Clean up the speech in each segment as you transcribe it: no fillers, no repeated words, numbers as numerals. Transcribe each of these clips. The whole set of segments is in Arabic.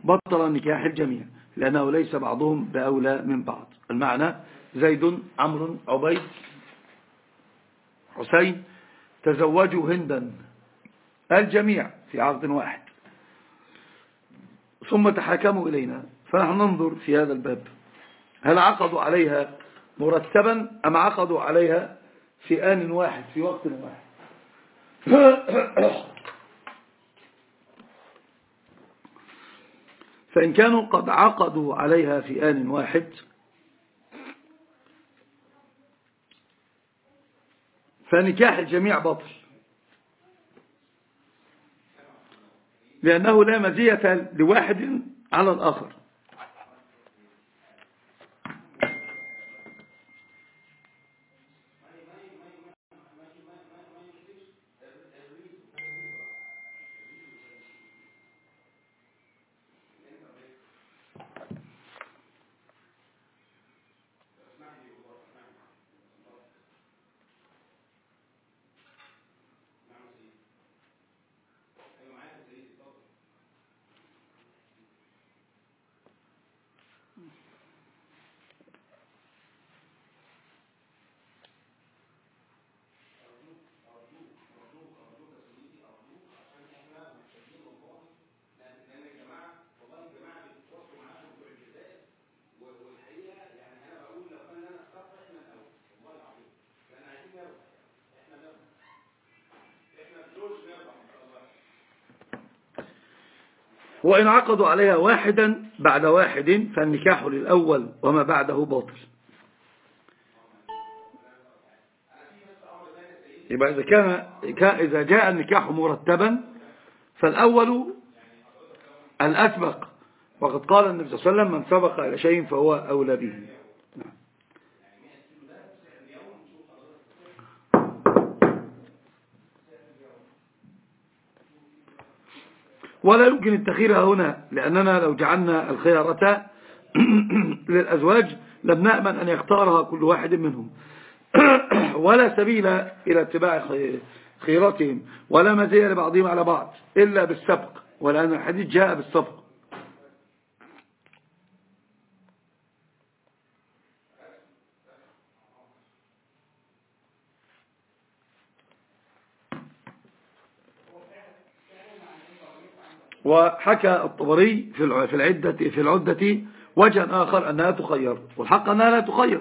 بطل نكاح الجميع، لأنه ليس بعضهم بأولى من بعض. المعنى: زيد، عمرو، عبيد، حسين تزوجوا هندا، الجميع في عقد واحد، ثم تحاكموا إلينا، فنحن ننظر في هذا الباب هل عقدوا عليها مرتبا أم عقدوا عليها في آن واحد في وقت واحد. فإن كانوا قد عقدوا عليها في آن واحد فنكاح الجميع باطل، لأنه لا مزية لواحد على الآخر. وإن عقدوا عليها واحدا بعد واحد فالنكاح للأول وما بعده باطل. يبقى إذا جاء النكاح مرتبا فالأول الأسبق، وقد قال النبي صلى الله عليه وسلم: من سبق إلى شيء فهو أولى به. ولا يمكن التخير هنا، لأننا لو جعلنا الخيارة للأزواج لم نأمن أن يختارها كل واحد منهم، ولا سبيل إلى اتباع خيراتهم، ولا مزية لبعضهم على بعض إلا بالسبق، ولأن الحديث جاء بالسبق. وحكى الطبري في العدة وجها آخر أنها تخير، والحق أنها لا تخير،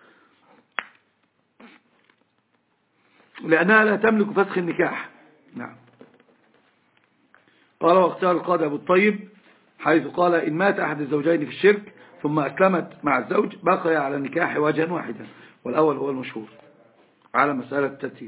لأنها لا تملك فسخ النكاح. نعم. قال: واختار القاضي أبو الطيب حيث قال: إن مات أحد الزوجين في الشرك ثم أسلمت مع الزوج بقي على النكاح وجها واحدا، والأول هو المشهور على مسألة الترتيب.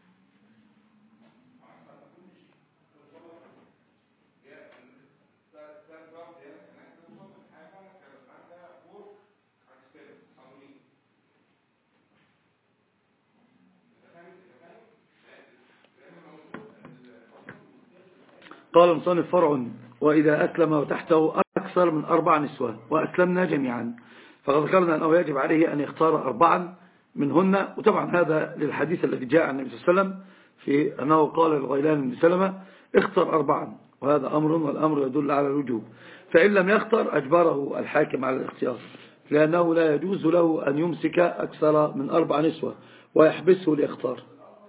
قال المصنف: فرع: وإذا أسلم وتحته أكثر من 4 نسوة وأسلمنا جميعا فقد ذكرنا أنه يجب عليه أن يختار 4 منهن. وطبعا هذا للحديث الذي جاء عن النبي صلى الله عليه وسلم في أنه قال للغيلان بن سلمة: اختر 4، وهذا أمر، والأمر يدل على الوجوب. فإن لم يختر أجبره الحاكم على الاختيار، لأنه لا يجوز له أن يمسك أكثر من 4 نسوة ويحبسه ليختار.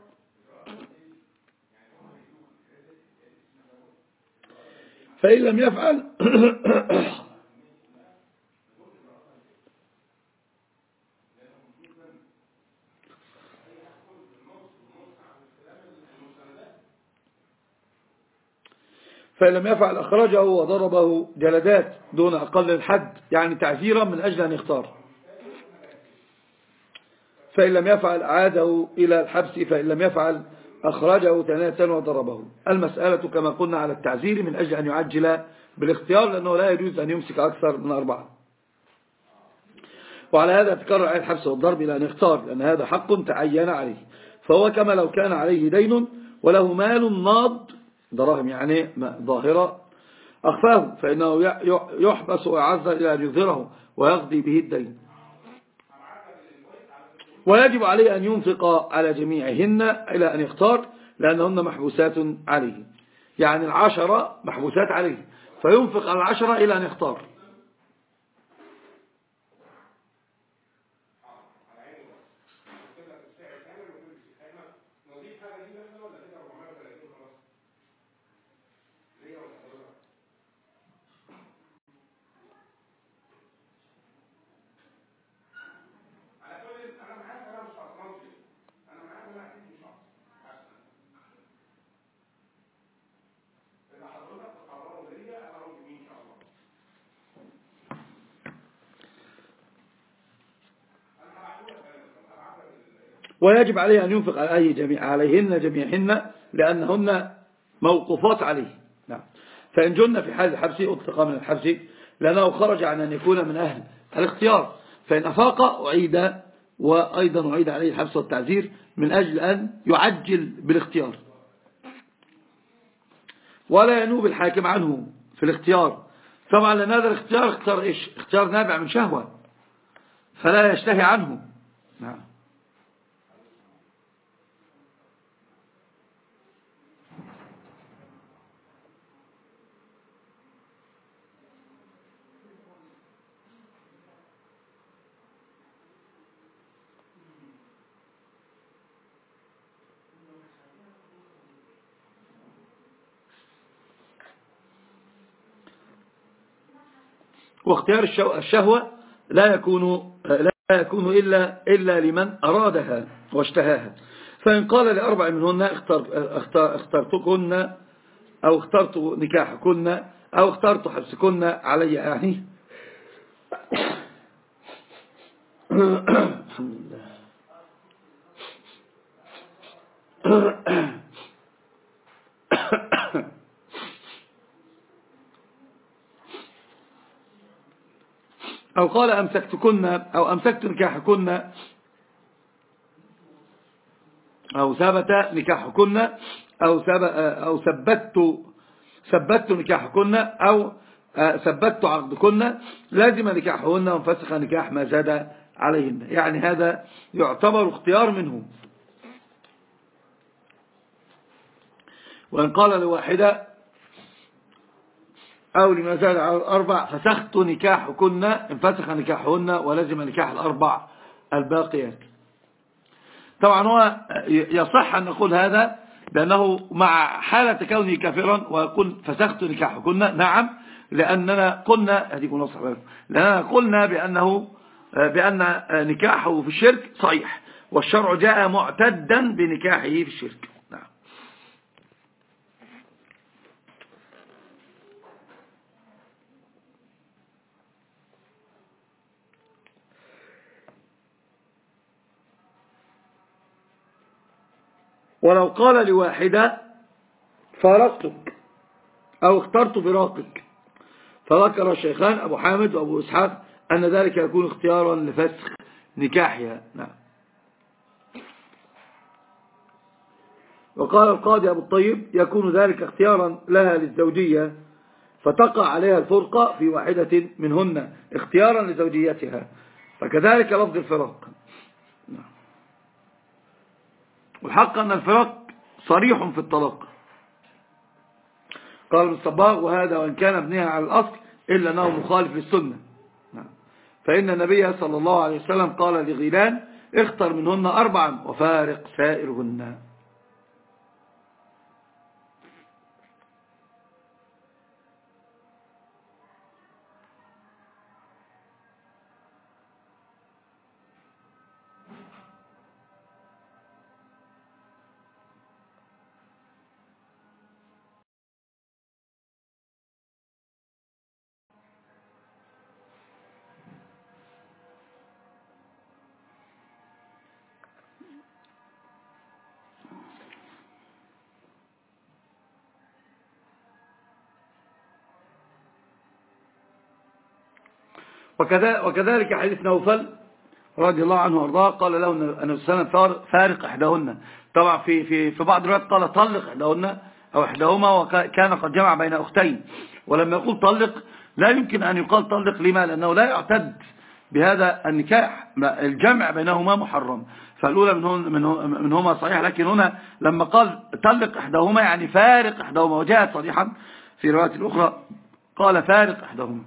فإن لم يفعل أخرجه وضربه جلدات دون أقل الحد، يعني تعزيرا من أجل أن يختار. فإن لم يفعل أعاده إلى الحبس، فإن لم يفعل أخرجه ثانية وضربه. المسألة كما قلنا على التعزير من أجل أن يعجل بالاختيار، لأنه لا يجوز أن يمسك أكثر من 4. وعلى هذا تكرر عليه الحبس والضرب إلى أن يختار، لأن هذا حق تعين عليه، فهو كما لو كان عليه دين وله مال ناض، دراهم يعني ظاهرة، أخفاه، فإنه يحبس ويعذر إلى أن يظهره ويقضي به الدين. ويجب عليه أن ينفق على جميعهن إلى أن يختار، لأنهن محبوسات عليه، يعني 10 محبوسات عليه، فينفق على 10 إلى أن يختار. ويجب عليه أن ينفق عليهن جميعهن لأنهن موقوفات عليه. نعم. فإن جن في حال الحبس أطلق من الحبس لأنه خرج عن أن يكون من أهل الاختيار، فإن أفاق أعيد، وأيضا أعيد عليه الحبس والتعزير من أجل أن يعجل بالاختيار، ولا ينوب الحاكم عنه في الاختيار. طبعا لأن هذا الاختيار اختيار إيش؟ اختيار نابع من شهوة، فلا يشتهي عنه. نعم. واختيار الشهوة لا يكون إلا لمن أرادها واشتهاها. فإن قال لأربع منهن اخترتكن أو اخترت نكاحكن أو اخترت حبسكن علي يعني الحمد لله. أو قال أمسكتكن أو أمسكت نكاحكن أو ثبت نكاحكن أو ثبت نكاحكن أو ثبت عقدكن لازم نكاحهن وانفسخ نكاح ما زاد عليهن. يعني هذا يعتبر اختيار منه. وإن قال لواحدة أو لما زاد على الأربع فسخت نكاحكن انفسخ نكاحهن ولزم نكاح الأربع الباقيات. طبعا هو يصح أن نقول هذا لأنه مع حالة كونه كافرا ويقول فسخت نكاحكن. نعم، لأننا قلنا بأن نكاحه في الشرك صحيح، والشرع جاء معتدا بنكاحه في الشرك. نعم. ولو قال لواحدة فارقتك أو اخترت فراقك، فذكر الشيخان أبو حامد وأبو إسحاق أن ذلك يكون اختيارا لفسخ نكاحها. نعم. وقال القاضي أبو الطيب يكون ذلك اختيارا لها للزوجية فتقع عليها الفرقة في واحدة منهن اختيارا لزوجيتها، فكذلك لفظ الفراق. نعم. والحق أن الفراق صريح في الطلاق. قال ابن الصباغ وهذا وإن كان ابنها على الأصل إلا أنه مخالف للسنة. فإن النبي صلى الله عليه وسلم قال لغيلان اختر منهن 4 وفارق سائرهن. وكذلك حديث نوفل رضي الله عنه وارضاه قال له أن السنة فارق إحداهن. طبعا في بعض الروايات قال طلق إحداهن أو إحداهما، وكان قد جمع بين أختين. ولما يقول طلق لا يمكن أن يقال طلق، لما؟ لأنه لا يعتد بهذا النكاح، الجمع بينهما محرم. فالأولى منهما صحيح، لكن هنا لما قال طلق إحداهما يعني فارق إحداهما، وجاءت صريحا في رواية الأخرى قال فارق إحداهما.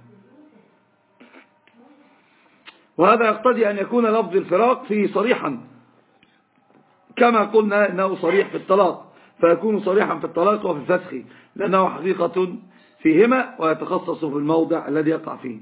وهذا يقتضي أن يكون لفظ الفراق فيه صريحا كما قلنا إنه صريح في الطلاق، فيكون صريحا في الطلاق وفي الفسخ لأنه حقيقة فيهما ويتخصص في الموضع الذي يقع فيه.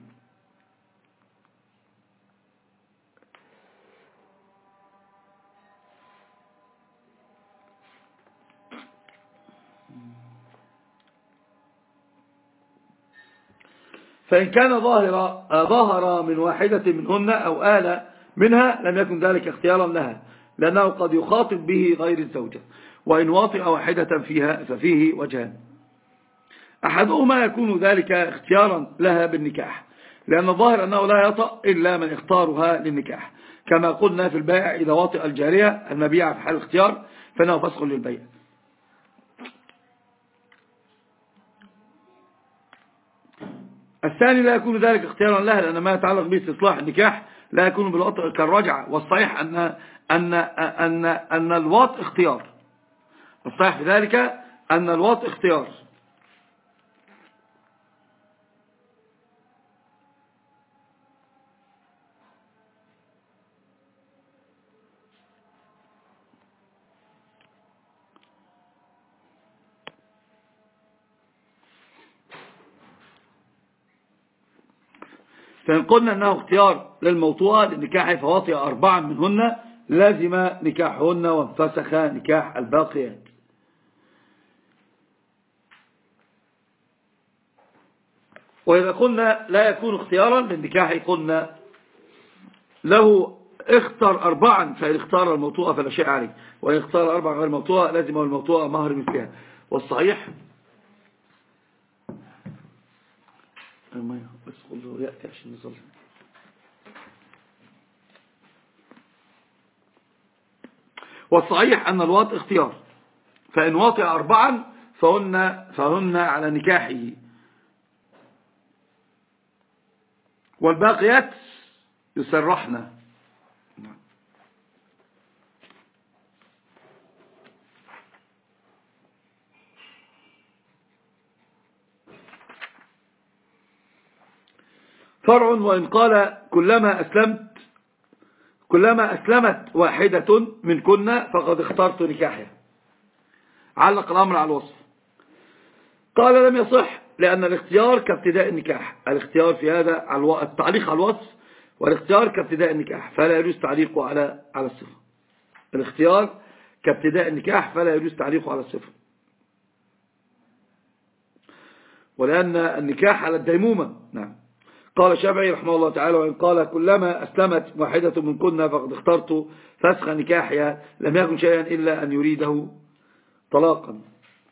فإن كان ظاهر من واحدة منهن أو آل منها لم يكن ذلك اختيارا لها، لأنه قد يخاطب به غير الزوجة. وإن واطئ واحدة فيها ففيه وجهان: أحدهما يكون ذلك اختيارا لها بالنكاح، لأن الظاهر أنه لا يطأ إلا من اختارها للنكاح، كما قلنا في البائع إذا واطئ الجارية المبيع في حال الاختيار فإنه فسخ للبيع. الثاني لا يكون ذلك اختيارا لها، لأن ما يتعلق باستصلاح النكاح لا يكون بالوطء كالرجعة، والصحيح أن الوطء اختيار. الصحيح في ذلك أن الوطء اختيار. فإن قلنا أنه اختيار للموطوءة للنكاح فواطئ 4 منهن لازم نكاحهن وانفسخ نكاح الباقيات. وإذا قلنا لا يكون اختيارا للنكاح قلنا له اختر 4 فإن اختار الموطوءة فلا شيء عليه، وإن اختار 4 غير موطوءة لازم الموطوءة مهر مثلها. والصحيح بس قل له يأتي عشان نصلي. والصحيح أن الواطئ اختيار، فإن واطئ 4 فهن على نكاحه، والباقيات يسرحن. فرع: وإن قال كلما أسلمت واحدة منكن فقد اخترت نكاحها، علق الأمر على الوصف. قال لم يصح، لأن الاختيار كابتداء النكاح. الاختيار في هذا التعليق على الوصف، والاختيار كابتداء النكاح فلا يجوز تعليقه على الصفة. الاختيار كابتداء النكاح فلا يجوز تعليقه على الصفة، ولأن النكاح على الديمومة. نعم. قال الشافعي رحمه الله تعالى: وإن قال كلما أسلمت واحدة منكن فقد اخترت فسخ نكاحها لم يكن شيئا إلا أن يريده طلاقا.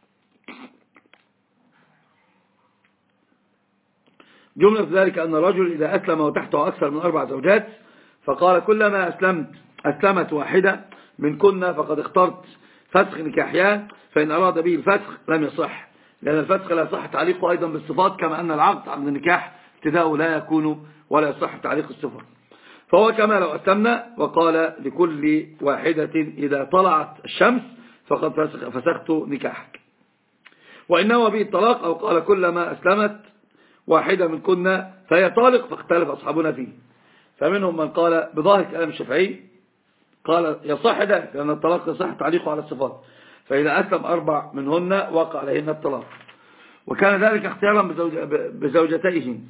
جملة ذلك أن الرجل إذا أسلم وتحته أكثر من 4 زوجات فقال كلما أسلمت واحدة منكن فقد اخترت فسخ نكاحها، فإن أراد به الفسخ لم يصح، لأن الفسخ لا يصح تعليقه أيضا بالصفات، كما أن العقد عن النكاح ابتداءه لا يكون ولا يصح تعليق الصفات. فهو كما لو أسلمنا وقال لكل واحدة إذا طلعت الشمس فقد فسخت نكاحك. وإنما به الطلاق، أو قال كلما أسلمت واحدة منكن فهي طالق، فاختلف أصحابنا فيه. فمنهم من قال بظاهر كلام الشافعي قال يصح ذلك، لأن الطلاق يصح تعليقه على الصفات، فإذا أسلم 4 منهن وقع عليهن الطلاق، وكان ذلك اختيارا بزوجتيه.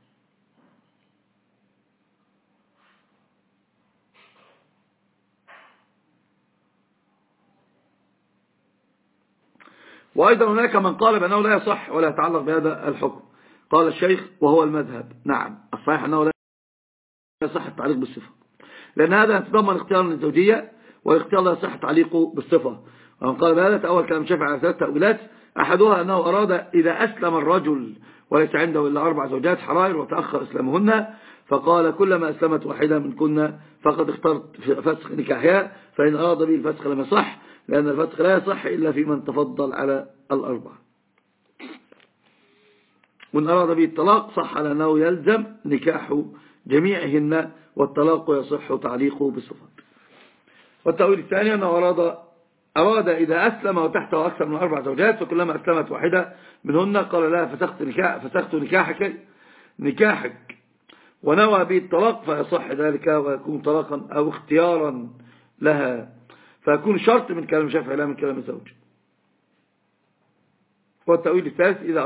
وأيضا هناك من قال بأنه لا يصح ولا يتعلق بهذا الحكم. قال الشيخ وهو المذهب: نعم، الصحيح أنه لا يصح التعليق بالصفة، لأن هذا يتضمن اختيار للزوجية، والاختيار لا يصح تعليقه بالصفة. ومن قال بهذا تأول كلام الشافعي على 3 تأويلات: أحدها أنه أراد إذا أسلم الرجل وليس عنده إلا 4 زوجات حرائر وتأخر إسلامهن فقال كلما أسلمت واحدة منكن فقد اخترت فسخ نكاحها، فإن أراد به الفسخ لم يصح، لأن الفسخ لا يصح إلا في من تفضل على 4. وإن أراد به الطلاق صح، لأنه يلزم نكاح جميعهن، والطلاق يصح تعليقه بالصفات. والتأويل الثاني أنه أراد أراد إذا أسلم وتحته أكثر من 4 زوجات فكلما أسلمت واحدة منهن قال لها فسخت نكاحك ونوى به الطلاق فيصح ذلك ويكون طلاقا أو اختيارا لها، فيكون شرط من كلام الشافعي لا من كلام الزوج. والتأويل الثالث إذا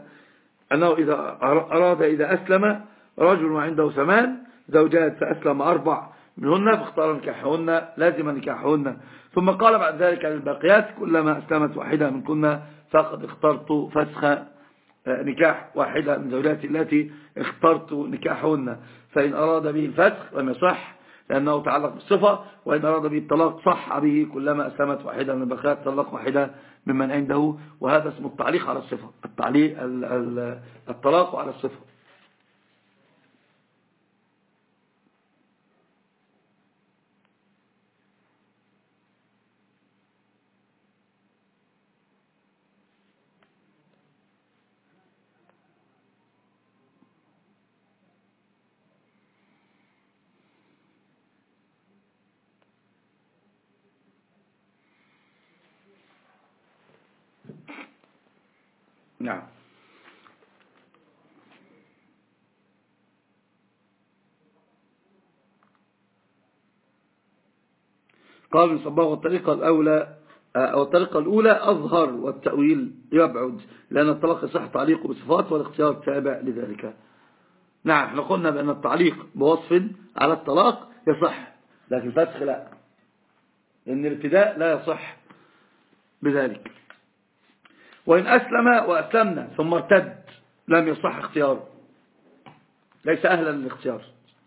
أراد إذا أسلم رجل وعنده 8 زوجات فأسلم 4 منهن فاختار نكاحهن لازم نكاحهن، ثم قال بعد ذلك عن الباقيات كلما أسلمت واحدة من كنا فقد اخترت فسخ نكاح واحدة من زوجاتي التي اخترت نكاحهن، فإن أراد به الفسخ لم يصح لأنه تعلق بالصفة، وإن أراد به الطلاق صح به كلما أسلمت واحدة من الباقيات طلق واحدة ممن عنده، وهذا اسمه التعليق على الصفة، الطلاق على الصفة. نعم. قال ابن صباغ الطريقة الأولى أظهر والتأويل يبعد، لأن الطلاق يصح تعليقه بصفات والاختيار تابع لذلك. نعم، احنا قلنا بأن التعليق بوصف على الطلاق يصح، لكن الفسخ لا، لأن الابتداء لا يصح بذلك. وإن أسلم وأسلمنا ثم ارتد لم يصح اختياره، ليس أهلا للاختيار.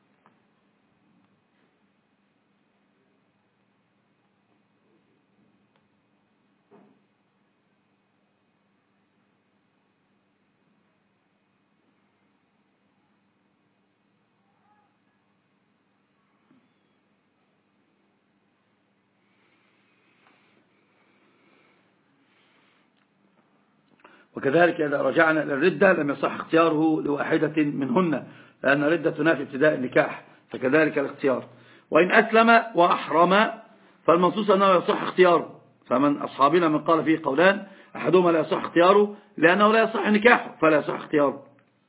وكذلك إذا رجعنا إلى الردة لم يصح اختياره لواحدة منهن، لأن الردة تنافي ابتداء النكاح، فكذلك الاختيار. وإن أسلم وأحرم فالمنصوص أنه يصح اختياره، فمن أصحابنا من قال فيه قولان، أحدهما لا يصح اختياره لأنه لا يصح نكاحه فلا يصح اختياره،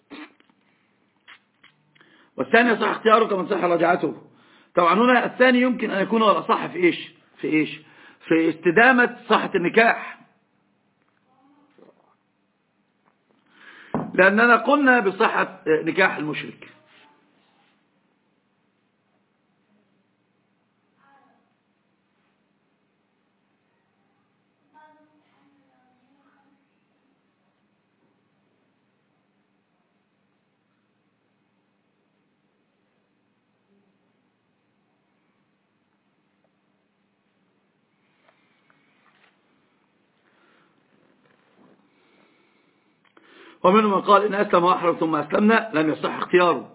والثاني يصح اختياره كمن صح رجعته. طبعا هنا الثاني يمكن أن يكون هو الأصح في استدامة صحة النكاح، لأننا قلنا بصحة نكاح المشرك. ومنهم من قال إن أسلم وأحرم ثم أسلمنا لم يصح اختياره،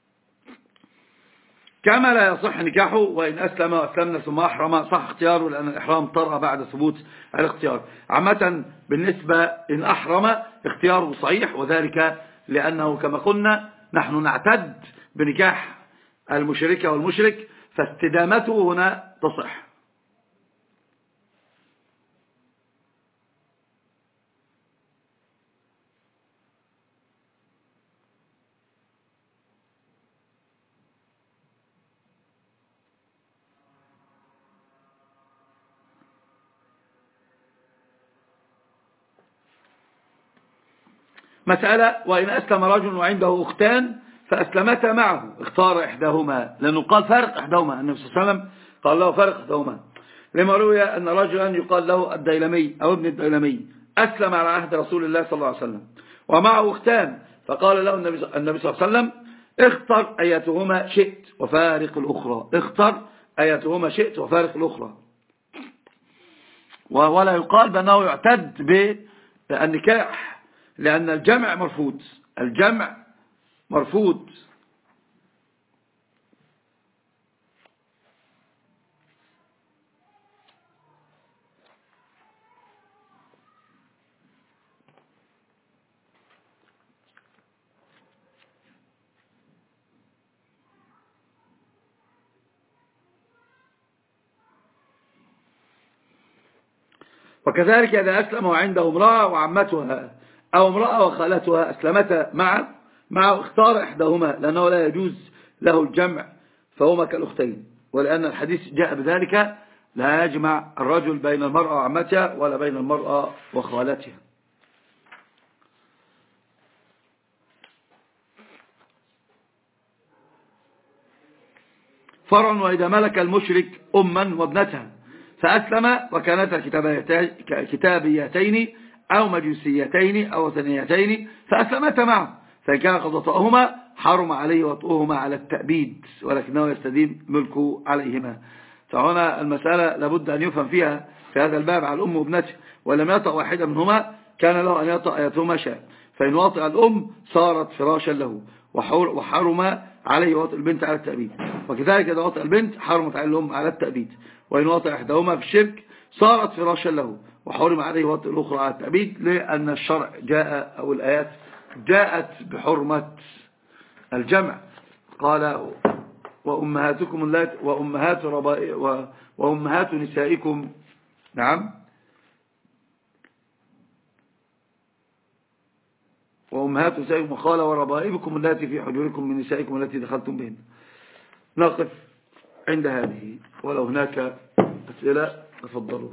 كما لا يصح نكاحه. وإن أسلم وأسلمنا ثم أحرم صح اختياره، لأن الإحرام طرأ بعد ثبوت الاختيار. عامة بالنسبة إن أحرم اختياره صحيح، وذلك لأنه كما قلنا نحن نعتد بنكاح المشركة والمشرك، فاستدامته هنا تصح. مسألة: وإن أسلم رجل وعنده أختان فأسلمتا معه اختار إحداهما، لأنه قال فارق إحداهما، النبي صلى الله عليه وسلم قال له فارق إحداهما، لما روي أن رجلا يقال له الديلمي أو ابن الديلمي أسلم على عهد رسول الله صلى الله عليه وسلم ومعه أختان، فقال له النبي صلى الله عليه وسلم اختر أيتهما شئت وفارق الأخرى، اختر أيتهما شئت وفارق الأخرى. ولا يقال بأنه يعتد بالنكاح، لأن الجمع مرفوض، الجمع مرفوض. وكذلك إذا أسلم وعنده امرأة وعمتها أو امرأة وخالتها أسلمتا معه اختار إحداهما، لأنه لا يجوز له الجمع فهما كالأختين، ولأن الحديث جاء بذلك لا يجمع الرجل بين المرأة وعمتها ولا بين المرأة وخالتها. فرع: وإذا ملك المشرك أما وابنتها فأسلم وكانتا كتابيتين أو مجوسيتين أو وثنيتين فأسلمتا معه، فإن كان قد وطأهما حرم عليه وطؤهما على التأبيد، ولكنه يستديم ملكه عليهما. فهنا المسألة لابد أن يفهم فيها في هذا الباب على الأم وابنته، ولم يطأ واحدة منهما كان له أن يطأ أيتهما شاء، فإن وطئ الأم صارت فراشا له وحرم عليه وطئ البنت على التأبيد، وكذلك إذا وطئ البنت حرمت عليه الأم على التأبيد، وإن وطئ إحداهما في الشرك صارت فراشا له وحرم عليه وطئ الأخرى على التأبيد، لأن الشرع جاء أو الآيات جاءت بحرمة الجمع. قال وأمهاتكم اللاتي وأمهات نسائكم، نعم، وأمهات نسائكم، قال وربائبكم اللاتي في حجوركم من نسائكم التي دخلتم بهن. نقف عند هذه، ولو هناك أسئلة تفضلوا.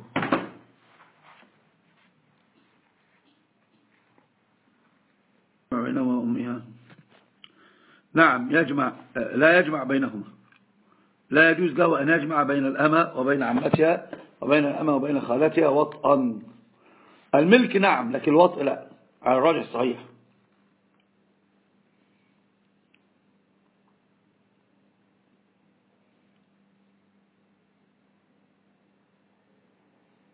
بينهما أمها، نعم يجمع، لا يجمع بينهما، لا يجوز له أن يجمع بين الأمة وبين عمتها وبين الأمة وبين خالتها وطئا. الملك نعم، لكن الوطء لا، على الراجح صحيح.